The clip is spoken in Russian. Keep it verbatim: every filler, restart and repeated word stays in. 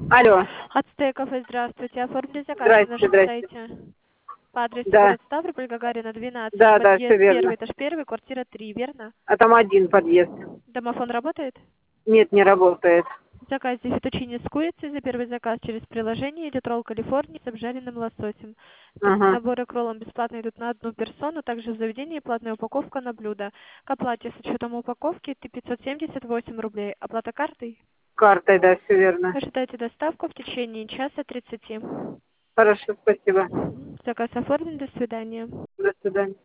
Алло. Ацтек кафе, здравствуйте. Оформили заказ на Здрасте, нашем здрасте. сайте. По адресу Да. город Ставрополь, Гагарина, двенадцать, Да, да, все подъезд верно. первый, этаж первый, квартира три, верно? А там один подъезд. Домофон работает? Нет, не работает. Заказ фетучини с курицей. За первый заказ через приложение идет ролл Калифорния с обжаренным лососем. Также Ага. наборы к роллам бесплатно идут на одну персону. Также в заведении платная упаковка на блюдо. К оплате с учетом упаковки пятьсот семьдесят восемь рублей. Оплата картой? Картой, да, все верно. Ожидайте доставку в течение часа тридцати. Хорошо, спасибо. Заказ оформлен. До свидания. До свидания.